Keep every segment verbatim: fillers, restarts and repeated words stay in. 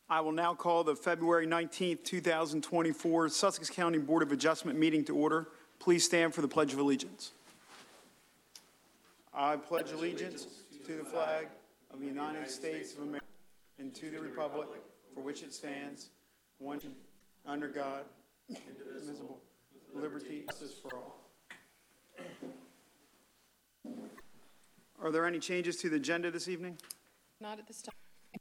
I will now call the February nineteenth, two thousand twenty-four Sussex County Board of Adjustment meeting to order. Please stand for the Pledge of Allegiance. I pledge allegiance to the flag of the United States of America and to the republic for which it stands, one under God, indivisible, liberty and justice for all. Are there any changes to the agenda this evening? Not at this time.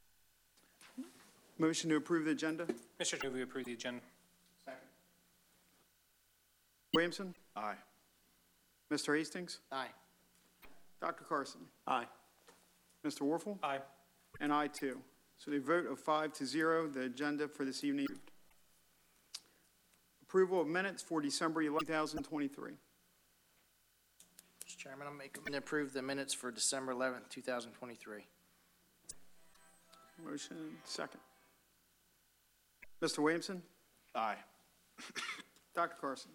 Motion to approve the agenda. Mister Chair, we approve the agenda. Second. Williamson? Aye. Mister Hastings? Aye. Doctor Carson? Aye. Mister Warfel? Aye. And I too. So the vote of five to zero, the agenda for this evening. Approved. Approval of minutes for December eleventh, two thousand twenty-three. Mister Chairman, I'll make a motion to approve the minutes for December eleventh, two thousand twenty-three. Motion second. Mister Williamson? Aye. Doctor Carson?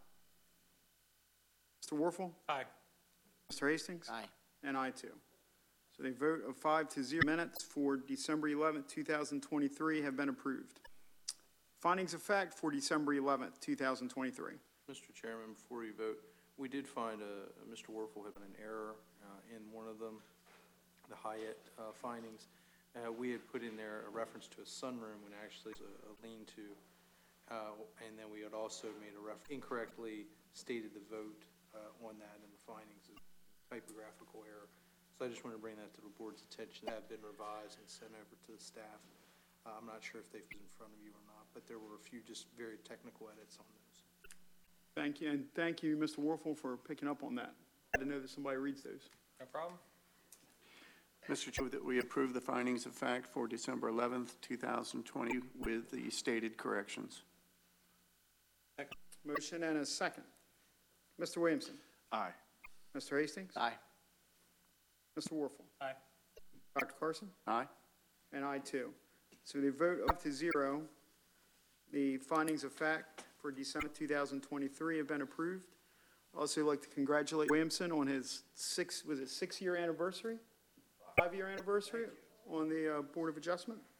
Mister Warfel? Aye. Mister Hastings? Aye. And I too. So the vote of five to zero minutes for December eleventh, two thousand twenty-three have been approved. Findings of fact for December eleventh, two thousand twenty-three. Mister Chairman, before you vote, we did find a, Mister Warfel had an error uh, in one of them, the Hyatt uh, findings. Uh, we had put in there a reference to a sunroom when actually it's a, a lean-to, uh, and then we had also made a ref incorrectly stated the vote uh, on that in the findings as typographical error. So I just want to bring that to the board's attention. That had been revised and sent over to the staff. Uh, I'm not sure if they've been in front of you or not, but there were a few just very technical edits on those. Thank you, and thank you, Mister Warfel, for picking up on that. I didn't know that somebody reads those. No problem. Mister Chair, that we approve the findings of fact for December eleventh, two thousand twenty with the stated corrections. Motion and a second. Mister Williamson? Aye. Mister Hastings? Aye. Mister Warfel? Aye. Doctor Carson? Aye. And I too. So the vote up to zero, the findings of fact for December two thousand twenty-three have been approved. I'd also like to congratulate Williamson on his six, was it six-year anniversary? Five-year anniversary on the uh, Board of Adjustment.